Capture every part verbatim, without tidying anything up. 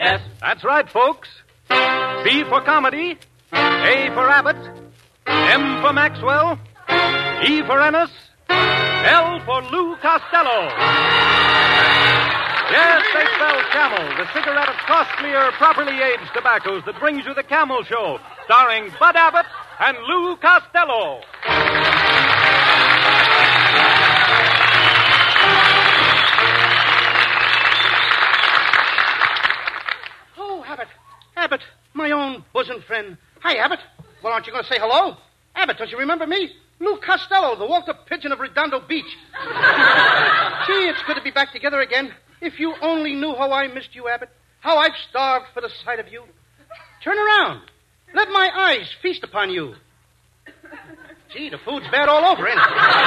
S. That's right, folks. C for comedy. A for Abbott. M for Maxwell. E for Ennis. L for Lou Costello. Yes, they spell Camel, the cigarette of costlier, properly aged tobaccos that brings you the Camel Show, starring Bud Abbott and Lou Costello. Oh, Abbott. Abbott, my own bosom friend. Hi, Abbott. Well, aren't you going to say hello? Abbott, don't you remember me? Lou Costello, the Walter Pigeon of Redondo Beach. Gee, it's good to be back together again. If you only knew how I missed you, Abbott, how I've starved for the sight of you. Turn around. Let my eyes feast upon you. Gee, the food's bad all over, ain't it?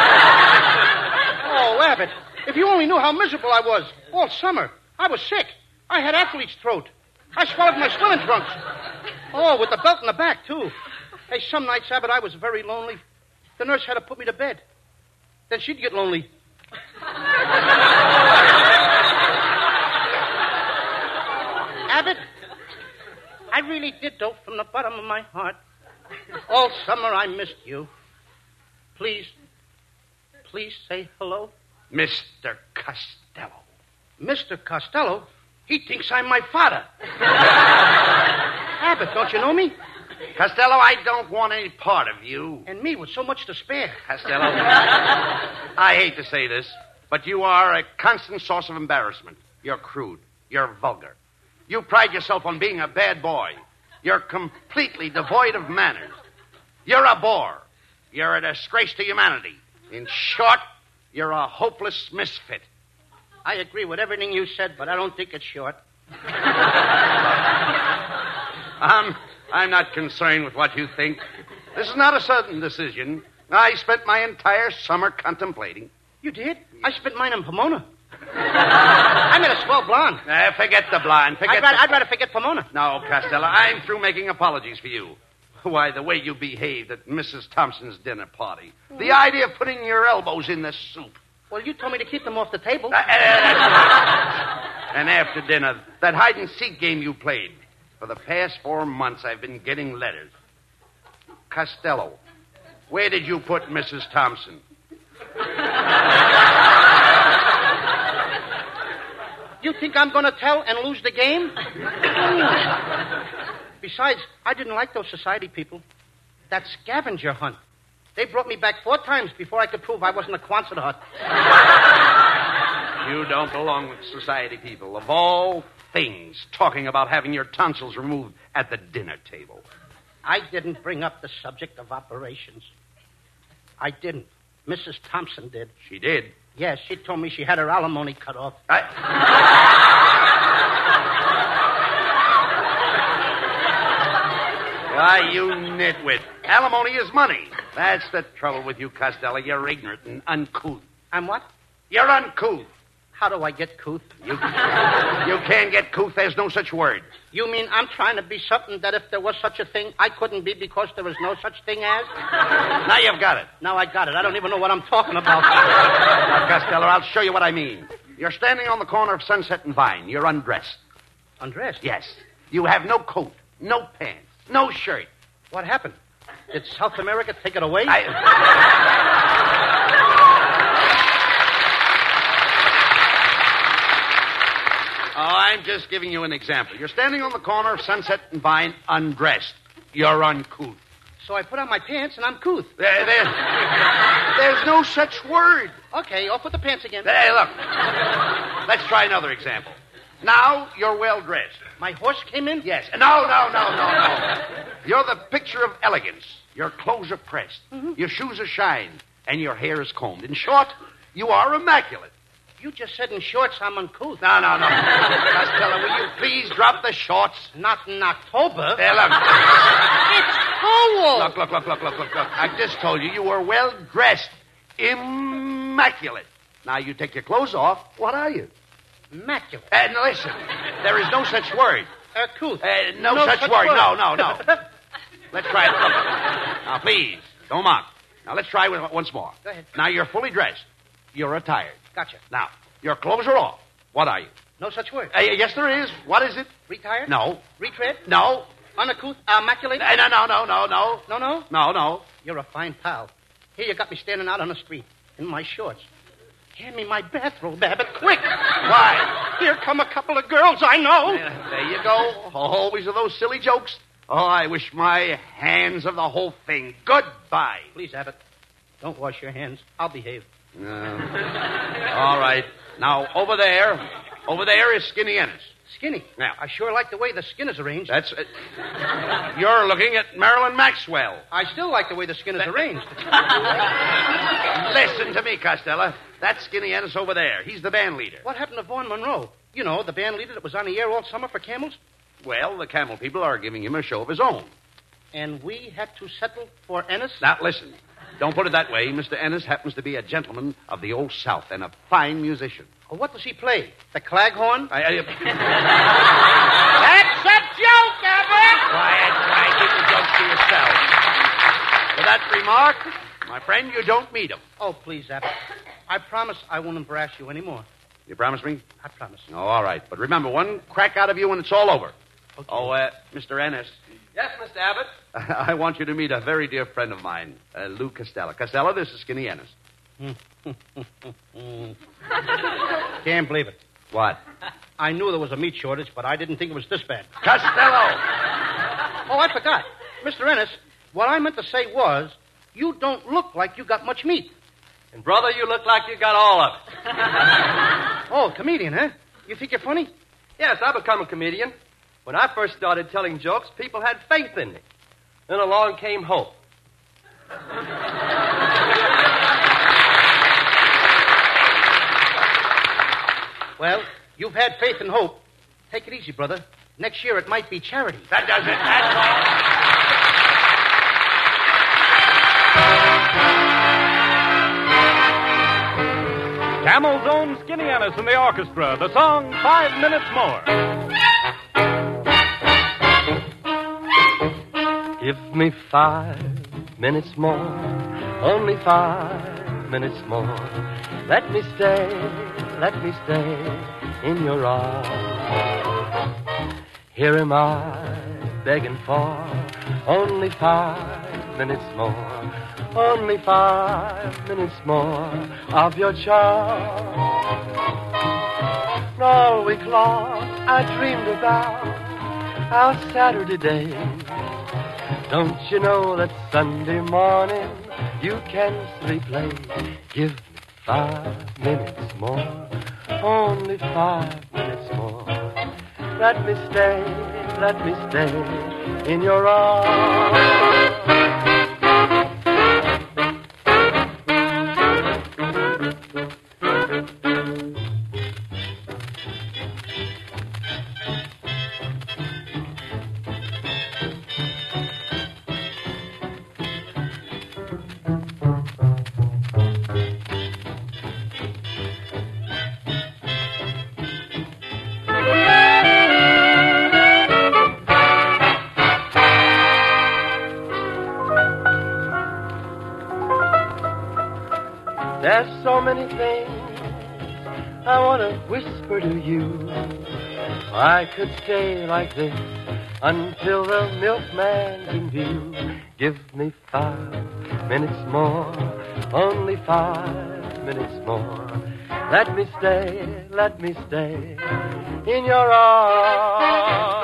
Oh, Abbott, if you only knew how miserable I was all summer. I was sick. I had athlete's throat. I swallowed my swimming trunks. Oh, with the belt in the back, too. Hey, some nights, Abbott, I was very lonely. The nurse had to put me to bed. Then she'd get lonely. Abbott, I really did, though, from the bottom of my heart. All summer I missed you. Please, please say hello. Mister Costello. Mister Costello? He thinks I'm my father. Abbott, don't you know me? Costello, I don't want any part of you. And me with so much to spare. Costello, I hate to say this, but you are a constant source of embarrassment. You're crude. You're vulgar. You pride yourself on being a bad boy. You're completely devoid of manners. You're a bore. You're a disgrace to humanity. In short, you're a hopeless misfit. I agree with everything you said, but I don't think it's short. um, I'm not concerned with what you think. This is not a sudden decision. I spent my entire summer contemplating. You did? I spent mine in Pomona. I met a swell blonde. Uh, forget the blonde. Forget I'd rather, the... I'd rather forget Pomona. No, Costello, I'm through making apologies for you. Why, the way you behaved at Missus Thompson's dinner party. Mm. The idea of putting your elbows in the soup. Well, you told me to keep them off the table. Uh, uh, and after dinner, that hide-and-seek game you played. For the past four months, I've been getting letters. Costello, where did you put Missus Thompson? You think I'm going to tell and lose the game? Besides, I didn't like those society people. That scavenger hunt. They brought me back four times before I could prove I wasn't a Quonset hut. You don't belong with society people. Of all things, talking about having your tonsils removed at the dinner table. I didn't bring up the subject of operations. I didn't. Missus Thompson did. She did? Yes, she told me she had her alimony cut off. I... Why, you nitwit. Alimony is money. That's the trouble with you, Costello. You're ignorant and uncouth. I'm what? You're uncouth. How do I get couth? You, you can't get couth. There's no such word. You mean I'm trying to be something that if there was such a thing, I couldn't be because there was no such thing as? Now you've got it. Now I got it. I don't even know what I'm talking about. Now, Costello, I'll show you what I mean. You're standing on the corner of Sunset and Vine. You're undressed. Undressed? Yes. You have no coat, no pants, no shirt. What happened? Did South America take it away? I... Oh, I'm just giving you an example. You're standing on the corner of Sunset and Vine, undressed. You're uncouth. So I put on my pants and I'm couth. There, there, there's no such word. Okay, off with the pants again. Hey, look. Let's try another example. Now you're well dressed. My horse came in? Yes. No, no, no, no, no. You're the picture of elegance. Your clothes are pressed. Mm-hmm. Your shoes are shined. And your hair is combed. In short, you are immaculate. You just said in shorts I'm uncouth. No, no, no. Costello, will you please drop the shorts? Not in October. There, look. It's cold. Look, look, look, look, look, look, look. I just told you you were well dressed. Immaculate. Now you take your clothes off. What are you? Immaculate. And listen, there is no such word. Uh, couth. Uh, no, no such, such word. word. No, no, no. Let's try it. Look. Now, please, don't mock. Now, let's try it once more. Go ahead. Now, you're fully dressed. You're attired. Gotcha. Now, your clothes are off. What are you? No such word. Uh, yes, there is. What is it? Retired? No. Retread? No. Uncouth? Immaculate? Uh, no, no, no, no, no. No, no? No, no. You're a fine pal. Here you got me standing out on the street in my shorts. Hand me my bathrobe, Abbott, quick. Why? Here come a couple of girls I know. Uh, there you go. Always are those silly jokes. Oh, I wish my hands of the whole thing. Goodbye. Please, Abbott, don't wash your hands. I'll behave. Uh, all right. Now, over there, over there is Skinny Ennis. Skinny? Yeah. I sure like the way the skin is arranged. That's it. You're looking at Marilyn Maxwell. I still like the way the skin is arranged. Listen to me, Costello. That's Skinny Ennis over there. He's the band leader. What happened to Vaughn Monroe? You know, the band leader that was on the air all summer for Camels? Well, the Camel people are giving him a show of his own. And we had to settle for Ennis? Now, listen. Don't put it that way. Mister Ennis happens to be a gentleman of the Old South and a fine musician. Oh, what does he play? The claghorn? I, I, That's a joke, Abbott! Quiet, quiet. Keep the jokes to yourself. For that remark, my friend, you don't meet him. Oh, please, Abbott. I promise I won't embarrass you anymore. You promise me? I promise. Oh, all right. But remember, one crack out of you and it's all over. Okay. Oh, uh, Mister Ennis. Yes, Mister Abbott? I want you to meet a very dear friend of mine, uh, Lou Costello. Costello, this is Skinny Ennis. Can't believe it. What? I knew there was a meat shortage, but I didn't think it was this bad. Costello! Oh, I forgot. Mister Ennis, what I meant to say was, you don't look like you got much meat. And, brother, you look like you got all of it. Oh, comedian, huh? You think you're funny? Yes, I become a comedian. When I first started telling jokes, people had faith in me. Then along came hope. Well, you've had faith and hope. Take it easy, brother. Next year it might be charity. That does it. That's all. Camel's own Skinny Ennis and the orchestra. The song Five Minutes More. Give me five minutes more, only five minutes more. Let me stay, let me stay in your arms. Here am I begging for only five minutes more, only five minutes more of your charm. All week long I dreamed about our Saturday days. Don't you know that Sunday morning you can sleep late? Give me five minutes more, only five minutes more. Let me stay, let me stay in your arms. There's so many things I want to whisper to you. I could stay like this until the milkman's in view. Give me five minutes more, only five minutes more. Let me stay, let me stay in your arms.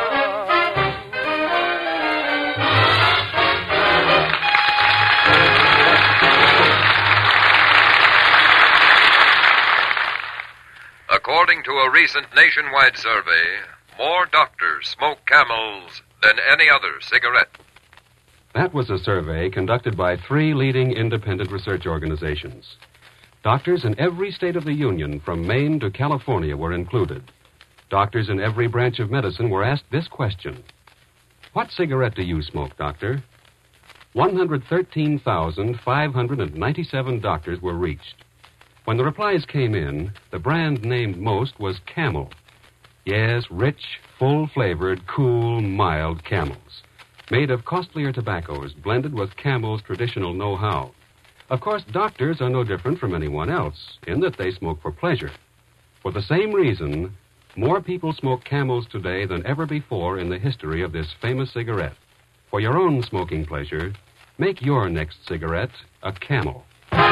According to a recent nationwide survey, more doctors smoke Camels than any other cigarette. That was a survey conducted by three leading independent research organizations. Doctors in every state of the Union, from Maine to California, were included. Doctors in every branch of medicine were asked this question. What cigarette do you smoke, doctor? one hundred thirteen thousand five hundred ninety-seven doctors were reached. When the replies came in, the brand named most was Camel. Yes, rich, full-flavored, cool, mild Camels. Made of costlier tobaccos, blended with Camel's traditional know-how. Of course, doctors are no different from anyone else, in that they smoke for pleasure. For the same reason, More people smoke Camels today than ever before in the history of this famous cigarette. For your own smoking pleasure, make your next cigarette a Camel.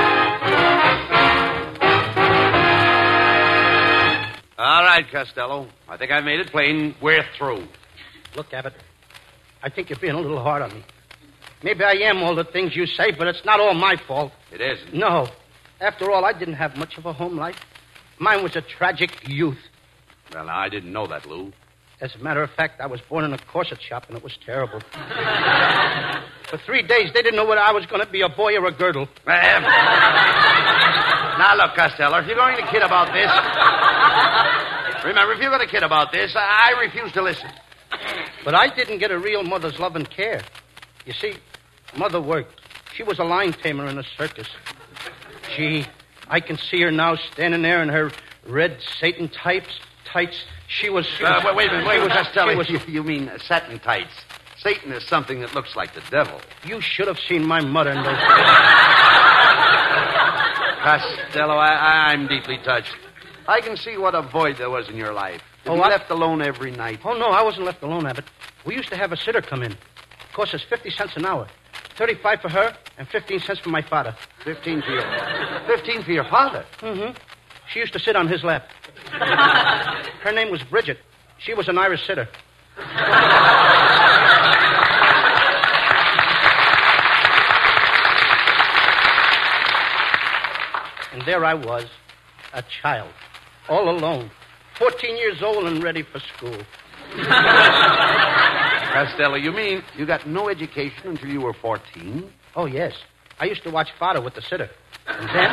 All right, Costello. I think I've made it plain. We're through. Look, Abbott, I think you're being a little hard on me. Maybe I am all the things you say, but it's not all my fault. It isn't. No. After all, I didn't have much of a home life. Mine was a tragic youth. Well, I didn't know that, Lou. As a matter of fact, I was born in a corset shop, and it was terrible. For three days, they didn't know whether I was going to be a boy or a girdle. Now, look, Costello, if you're going to kid about this... Remember, if you're going to kid about this, I refuse to listen. But I didn't get a real mother's love and care. You see, Mother worked. She was a lion tamer in a circus. Gee, I can see her now standing there in her red Satan types, tights. She was... She was uh, wait a minute, wait a minute, Costello. Was, you, you mean uh, satin tights. Satan is something that looks like the devil. You should have seen my mother in those... Costello, I, I'm deeply touched. I can see what a void there was in your life. To Oh, be what? left alone every night. Oh, no, I wasn't left alone, Abbott. We used to have a sitter come in. It cost us fifty cents an hour. thirty-five for her and fifteen cents for my father. Fifteen for your... Fifteen for your father? Mm-hmm. She used to sit on his lap. Her name was Bridget. She was an Irish sitter. And there I was, a child, all alone, fourteen years old and ready for school. Costello, you mean you got no education until you were fourteen? Oh, yes. I used to watch Father with the sitter. And then...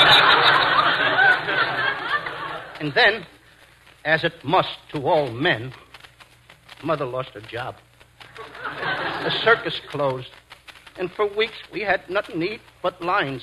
and then, as it must to all men, Mother lost her job. The circus closed. And for weeks, we had nothing to eat but lines.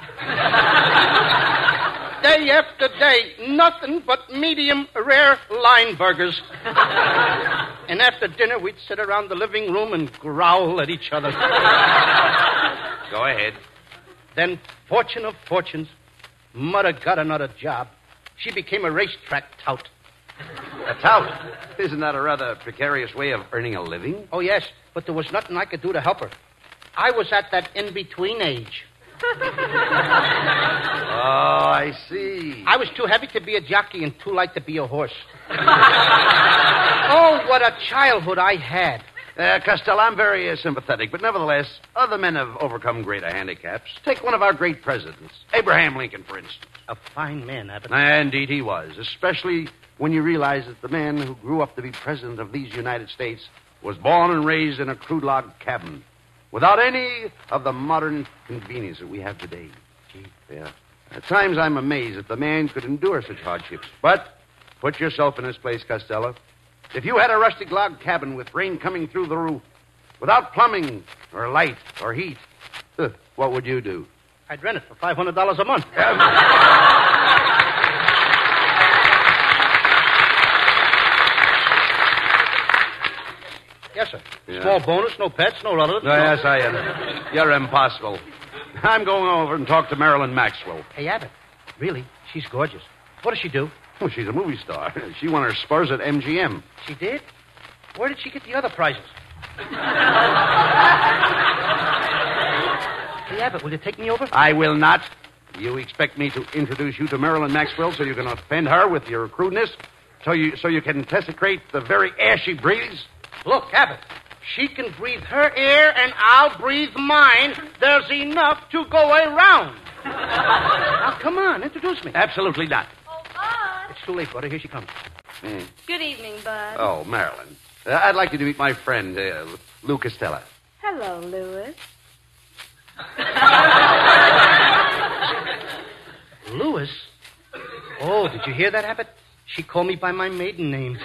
Day after day, nothing but medium rare line burgers. And after dinner, we'd sit around the living room and growl at each other. Go ahead. Then, fortune of fortunes, Mother got another job. She became a racetrack tout. A tout? Isn't that a rather precarious way of earning a living? Oh, yes, but there was nothing I could do to help her. I was at that in-between age. Oh, I see. I was too heavy to be a jockey and too light to be a horse. Oh, what a childhood I had. Uh, Costello, I'm very uh, sympathetic, but nevertheless, other men have overcome greater handicaps. Take one of our great presidents, Abraham Lincoln, for instance. A fine man, Abbott. Indeed he was, especially when you realize that the man who grew up to be president of these United States was born and raised in a crude log cabin without any of the modern convenience that we have today. Gee, yeah. At times I'm amazed that the man could endure such hardships. But put yourself in his place, Costello. If you had a rustic log cabin with rain coming through the roof, without plumbing or light or heat, uh, what would you do? I'd rent it for five hundred dollars a month. Yes, sir. Yeah. Small bonus, no pets, no relatives. No, yes, I am. You're impossible. I'm going over and talk to Marilyn Maxwell. Hey, Abbott, really, she's gorgeous. What does she do? Oh, she's a movie star. She won her spurs at M G M. She did? Where did she get the other prizes? Hey, Abbott, will you take me over? I will not. You expect me to introduce you to Marilyn Maxwell so you can offend her with your crudeness? So you so you can desecrate the very air she breathes? Look, Abbott, she can breathe her air and I'll breathe mine. There's enough to go around. Now, come on, introduce me. Absolutely not. Oh, Bud. It's too late, brother. Here she comes. Hmm. Good evening, Bud. Oh, Marilyn. Uh, I'd like you to meet my friend, uh, Lou Costello. Hello, Louis. Louis? Oh, did you hear that, Abbott? She called me by my maiden name.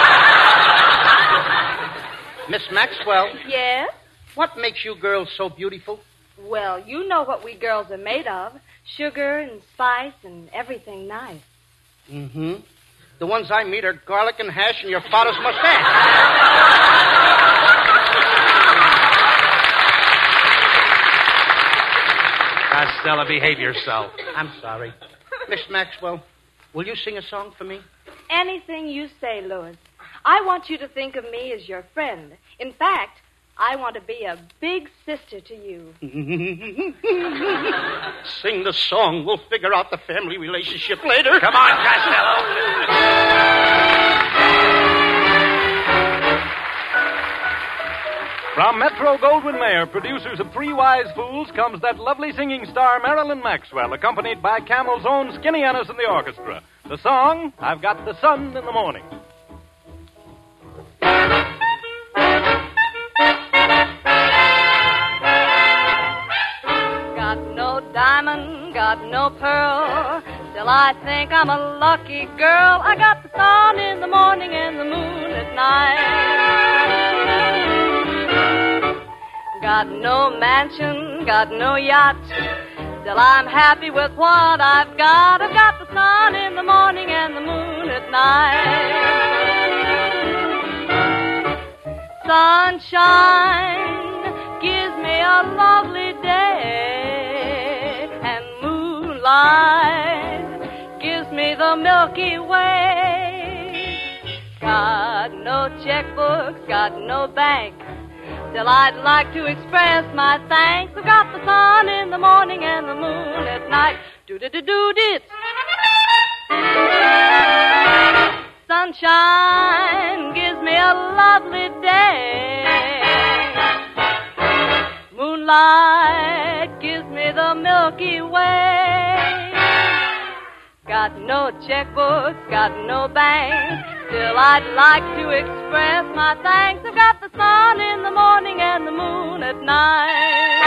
Miss Maxwell, Yes? what makes you girls so beautiful? Well, you know what we girls are made of. Sugar and spice and everything nice. Mm-hmm. The ones I meet are garlic and hash and your father's mustache. Costello, behave yourself. I'm sorry. Miss Maxwell, will you sing a song for me? anything you say, Louis. I want you to think of me as your friend. In fact, I want to be a big sister to you. Sing the song. We'll figure out the family relationship later. Come on, Costello. From Metro-Goldwyn-Mayer, producers of Three Wise Fools, comes that lovely singing star Marilyn Maxwell, accompanied by Camel's own Skinny Ennis and the orchestra. The song, I've Got the Sun in the Morning. Got no diamond, got no pearl, still I think I'm a lucky girl. I got the sun in the morning and the moon at night. Got no mansion, got no yacht, still I'm happy with what I've got. I've got the sun in the morning and the moon at night. Sunshine gives me a lovely day, and moonlight gives me the Milky Way. Got no checkbooks, got no bank, still I'd like to express my thanks. I've got the sun in the morning and the moon at night. Do-do-do-do-dit. Sunshine gives me a lovely day. Moonlight gives me the Milky Way. Got no checkbooks, got no bank, still I'd like to express my thanks. I've got the sun in the morning and the moon at night.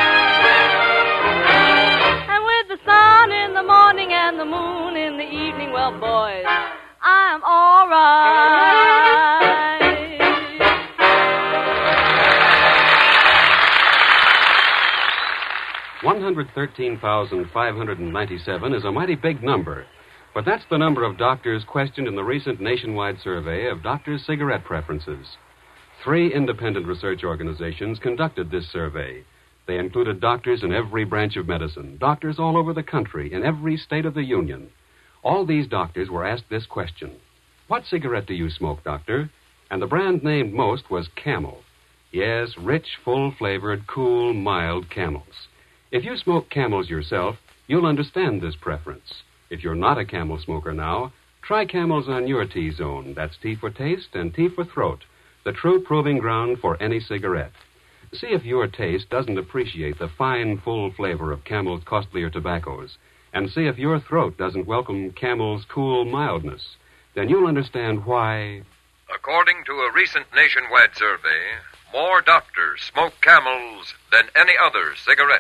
And with the sun in the morning and the moon in the evening, well, boys, I'm all right. one hundred thirteen thousand five hundred ninety-seven is a mighty big number, but that's the number of doctors questioned in the recent nationwide survey of doctors' cigarette preferences. Three independent research organizations conducted this survey. They included doctors in every branch of medicine, doctors all over the country, in every state of the Union. All these doctors were asked this question: what cigarette do you smoke, doctor? And the brand named most was Camel. Yes, rich, full-flavored, cool, mild Camels. If you smoke Camels yourself, you'll understand this preference. If you're not a Camel smoker now, try Camels on your T-zone. That's T for taste and T for throat, the true proving ground for any cigarette. See if your taste doesn't appreciate the fine, full flavor of Camel's costlier tobaccos, and see if your throat doesn't welcome Camel's cool mildness. Then you'll understand why... According to a recent nationwide survey, more doctors smoke Camels than any other cigarette.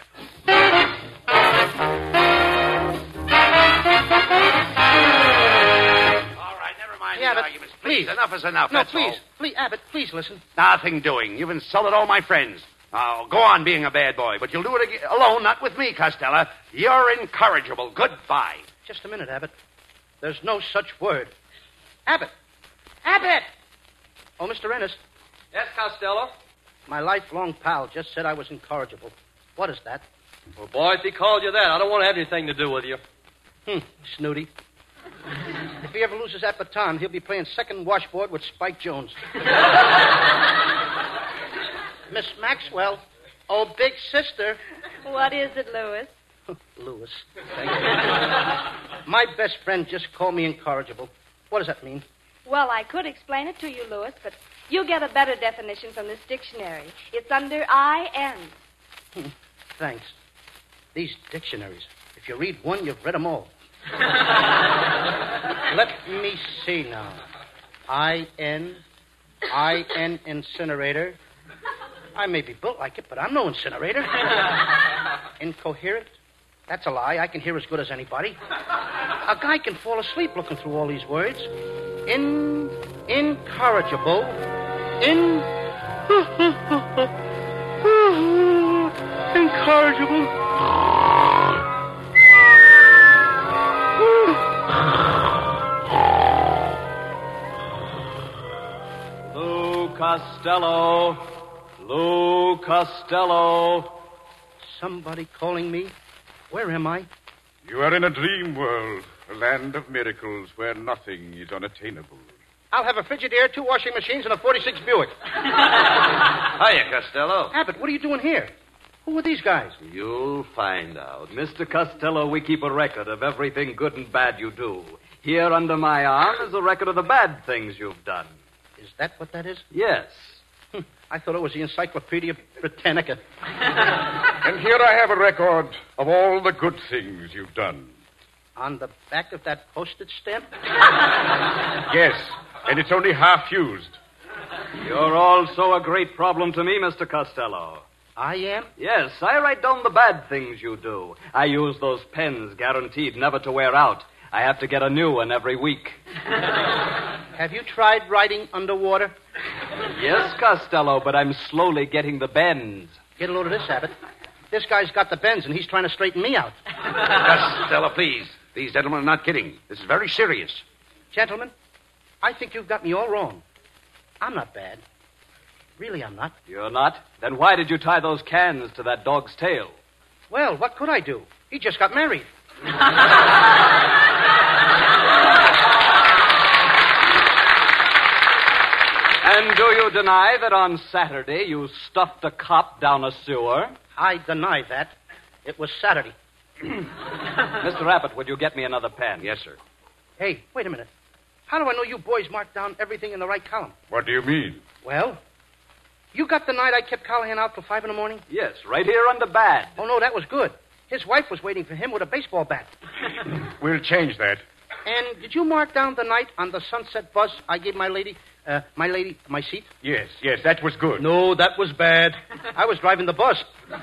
Yeah, but arguments. Please, enough is enough. No, that's please, all. please, Abbott, please listen. Nothing doing. You've insulted all my friends. Now, go on being a bad boy, but you'll do it ag- alone, not with me, Costello. You're incorrigible. Goodbye. Just a minute, Abbott. There's no such word. Abbott! Abbott! Oh, Mister Ennis, Yes, Costello? my lifelong pal just said I was incorrigible. What is that? Well, boy, if he called you that, I don't want to have anything to do with you. Hmm, snooty. If he ever loses that baton, he'll be playing second washboard with Spike Jones. Miss Maxwell. Oh, big sister. What is it, Louis? Louis. Thank you. My best friend just called me incorrigible. What does that mean? Well, I could explain it to you, Louis, but you'll get a better definition from this dictionary. It's under I N. Hmm, thanks. These dictionaries. If you read one, you've read them all. Let me see now. I N. I N incinerator. I may be built like it, but I'm no incinerator. Incoherent? That's a lie. I can hear as good as anybody. A guy can fall asleep looking through all these words. In... Incorrigible. In... Incorrigible. Lou Costello. Lou Costello. Somebody calling me? Where am I? You are in a dream world. A land of miracles where nothing is unattainable. I'll have a Frigidaire, two washing machines, and a forty-six Buick. Hiya, Costello. Abbott, what are you doing here? Who are these guys? You'll find out. Mister Costello, we keep a record of everything good and bad you do. Here under my arm is a record of the bad things you've done. Is that what that is? Yes. I thought it was the Encyclopedia Britannica. And here I have a record of all the good things you've done. On the back of that postage stamp? Yes, and it's only half used. You're also a great problem to me, Mister Costello. I am? Yes, I write down the bad things you do. I use those pens guaranteed never to wear out. I have to get a new one every week. Have you tried writing underwater? Yes, Costello, but I'm slowly getting the bends. Get a load of this, Abbott. This guy's got the bends, and he's trying to straighten me out. Costello, please. These gentlemen are not kidding. This is very serious. Gentlemen, I think you've got me all wrong. I'm not bad. Really, I'm not. You're not? Then why did you tie those cans to that dog's tail? Well, what could I do? He just got married. And do you deny that on Saturday you stuffed a cop down a sewer? I deny that. It was Saturday. Mister Abbott, would you get me another pen? Yes, sir. Hey, wait a minute. How do I know you boys marked down everything in the right column? What do you mean? Well, you got the night I kept Callahan out till five in the morning? Yes, right here under bad. Oh, no, that was good. His wife was waiting for him with a baseball bat. We'll change that. And did you mark down the night on the Sunset bus I gave my lady, uh, my lady, my seat? Yes, yes, that was good. No, that was bad. I was driving the bus.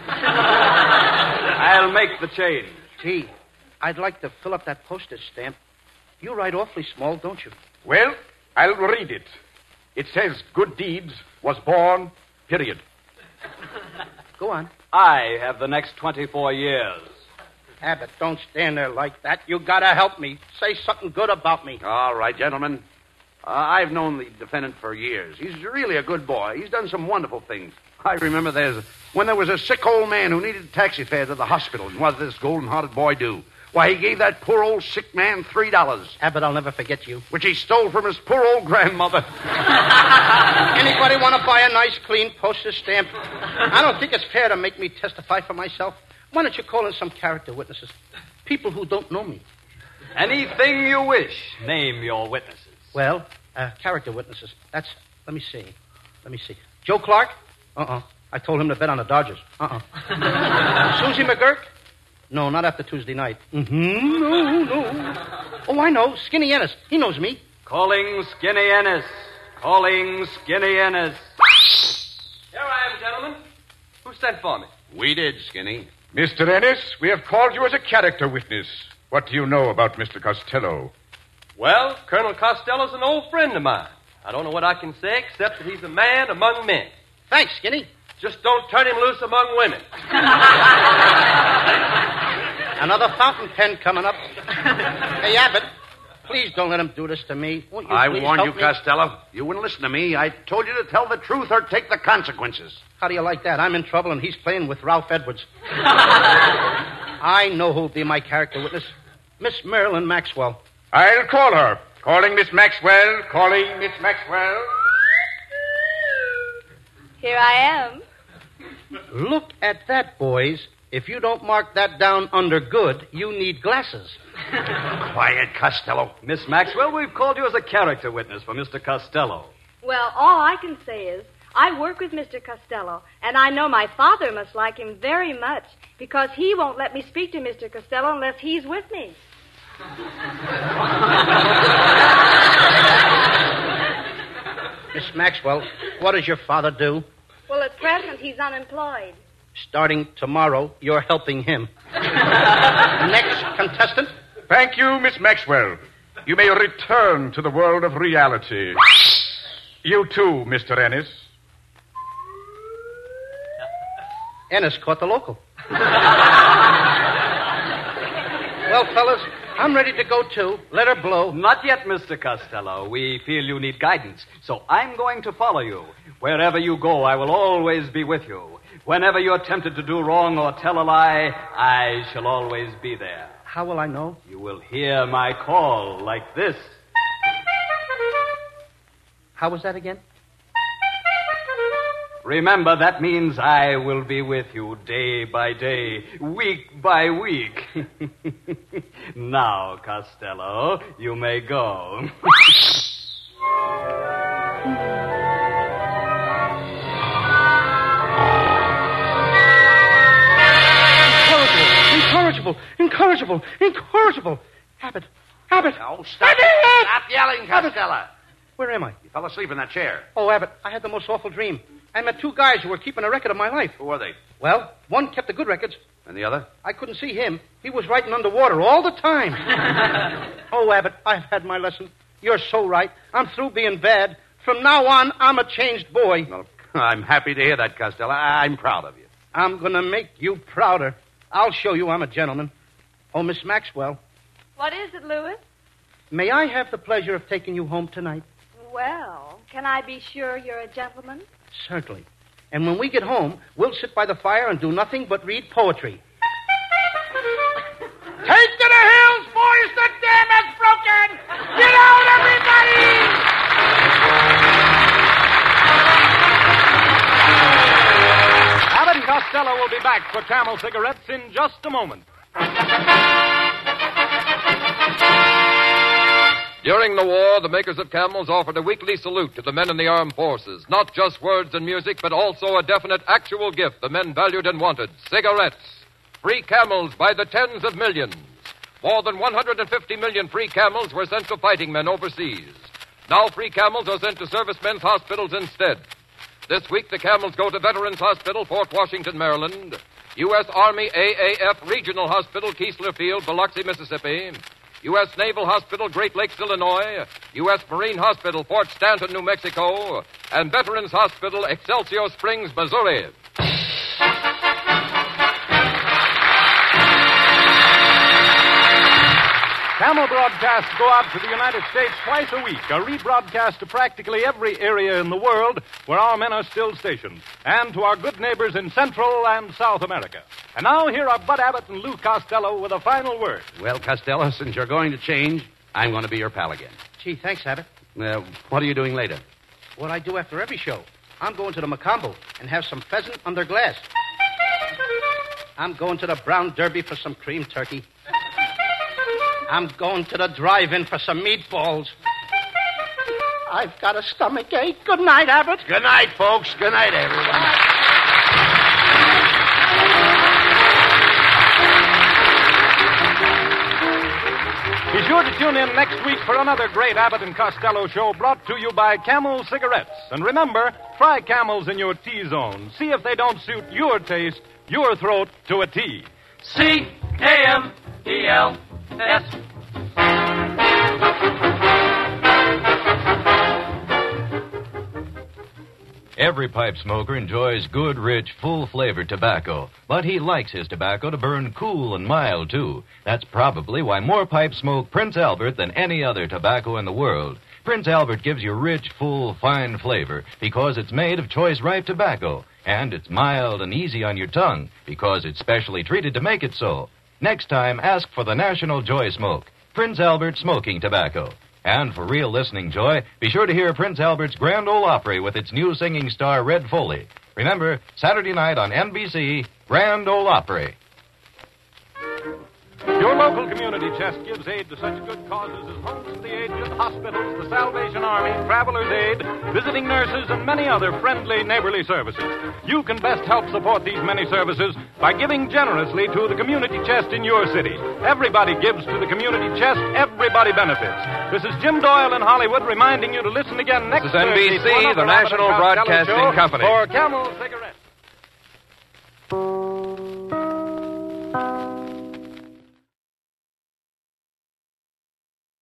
I'll make the change. Gee, I'd like to fill up that postage stamp. You write awfully small, don't you? Well, I'll read it. It says, good deeds was born, period. Go on. I have the next twenty-four years. Abbott, don't stand there like that. You gotta help me. Say something good about me. All right, gentlemen. Uh, I've known the defendant for years. He's really a good boy. He's done some wonderful things. I remember there's when there was a sick old man who needed a taxi fare to the hospital. And what did this golden-hearted boy do? Why, he gave that poor old sick man three dollars. Abbott, I'll never forget you. Which he stole from his poor old grandmother. Anybody want to buy a nice, clean postage stamp? I don't think it's fair to make me testify for myself. Why don't you call in some character witnesses? People who don't know me. Anything you wish. Name your witnesses. Well, uh, character witnesses. That's, let me see. Let me see. Joe Clark? Uh-uh. I told him to bet on the Dodgers. Uh-uh. Susie McGurk? No, not after Tuesday night. Mm-hmm. No, no. Oh, I know. Skinny Ennis. He knows me. Calling Skinny Ennis. Calling Skinny Ennis. Here I am, gentlemen. Who sent for me? We did, Skinny. Mister Ennis, we have called you as a character witness. What do you know about Mister Costello? Well, Colonel Costello's an old friend of mine. I don't know what I can say except that he's a man among men. Thanks, Skinny. Just don't turn him loose among women. Another fountain pen coming up. Hey, Abbott, please don't let him do this to me. Won't you I please warned you, help me? Costello. You wouldn't listen to me. I told you to tell the truth or take the consequences. How do you like that? I'm in trouble and he's playing with Ralph Edwards. I know who'll be my character witness. Miss Marilyn Maxwell. I'll call her. Calling Miss Maxwell. Calling Miss Maxwell. Here I am. Look at that, boys. If you don't mark that down under good, you need glasses. Quiet, Costello. Miss Maxwell, we've called you as a character witness for Mister Costello. Well, all I can say is I work with Mister Costello, and I know my father must like him very much because he won't let me speak to Mister Costello unless he's with me. Miss Maxwell, what does your father do? Well, at present, he's unemployed. Starting tomorrow, you're helping him. Next contestant. Thank you, Miss Maxwell. You may return to the world of reality. You too, Mister Ennis. Ennis caught the local. Well, fellas, I'm ready to go, too. Let her blow. Not yet, Mister Costello. We feel you need guidance, so I'm going to follow you. Wherever you go, I will always be with you. Whenever you're tempted to do wrong or tell a lie, I shall always be there. How will I know? You will hear my call like this. How was that again? Remember, that means I will be with you day by day, week by week. Now, Costello, you may go. Incorrigible, incorrigible, incorrigible. Abbott, Abbott. Oh, stop, Abbott! stop yelling, Costello. Where am I? You fell asleep in that chair. Oh, Abbott, I had the most awful dream. I met two guys who were keeping a record of my life. Who were they? Well, one kept the good records. And the other? I couldn't see him. He was writing underwater all the time. Oh, Abbott, I've had my lesson. You're so right. I'm through being bad. From now on, I'm a changed boy. Well, I'm happy to hear that, Costello. I'm proud of you. I'm going to make you prouder. I'll show you I'm a gentleman. Oh, Miss Maxwell. What is it, Louis? May I have the pleasure of taking you home tonight? Well, can I be sure you're a gentleman? Certainly. And when we get home, we'll sit by the fire and do nothing but read poetry. Take to the hills, boys! The dam has broken! Get out, everybody! Abbott and Costello will be back for Camel cigarettes in just a moment. During the war, the makers of Camels offered a weekly salute to the men in the armed forces. Not just words and music, but also a definite actual gift the men valued and wanted. Cigarettes. Free Camels by the tens of millions. More than one hundred fifty million free Camels were sent to fighting men overseas. Now free Camels are sent to servicemen's hospitals instead. This week, the Camels go to Veterans Hospital, Fort Washington, Maryland, U S. Army A A F Regional Hospital, Keesler Field, Biloxi, Mississippi, U S. Naval Hospital, Great Lakes, Illinois, U S. Marine Hospital, Fort Stanton, New Mexico, and Veterans Hospital, Excelsior Springs, Missouri. Camel broadcasts go out to the United States twice a week, a rebroadcast to practically every area in the world where our men are still stationed, and to our good neighbors in Central and South America. And now here are Bud Abbott and Lou Costello with a final word. Well, Costello, since you're going to change, I'm going to be your pal again. Gee, thanks, Abbott. Uh, what are you doing later? What I do after every show. I'm going to the Macombo and have some pheasant under glass. I'm going to the Brown Derby for some cream turkey. I'm going to the drive-in for some meatballs. I've got a stomach ache. Good night, Abbott. Good night, folks. Good night, everyone. Be sure to tune in next week for another great Abbott and Costello show brought to you by Camel Cigarettes. And remember, try Camels in your T-zone. See if they don't suit your taste, your throat to a T. C A M E L S. Every pipe smoker enjoys good, rich, full-flavored tobacco, but he likes his tobacco to burn cool and mild, too. That's probably why more pipes smoke Prince Albert than any other tobacco in the world. Prince Albert gives you rich, full, fine flavor because it's made of choice ripe tobacco, and it's mild and easy on your tongue because it's specially treated to make it so. Next time, ask for the National Joy Smoke, Prince Albert smoking tobacco. And for real listening joy, be sure to hear Prince Albert's Grand Ole Opry with its new singing star, Red Foley. Remember, Saturday night on N B C, Grand Ole Opry. Your local community chest gives aid to such good causes as Homes for the Aged, hospitals, the Salvation Army, Travelers Aid, visiting nurses, and many other friendly neighborly services. You can best help support these many services by giving generously to the community chest in your city. Everybody gives to the community chest, everybody benefits. This is Jim Doyle in Hollywood reminding you to listen again next This is N B C, Thursday, the National Broadcasting Company. For Camel Cigarettes.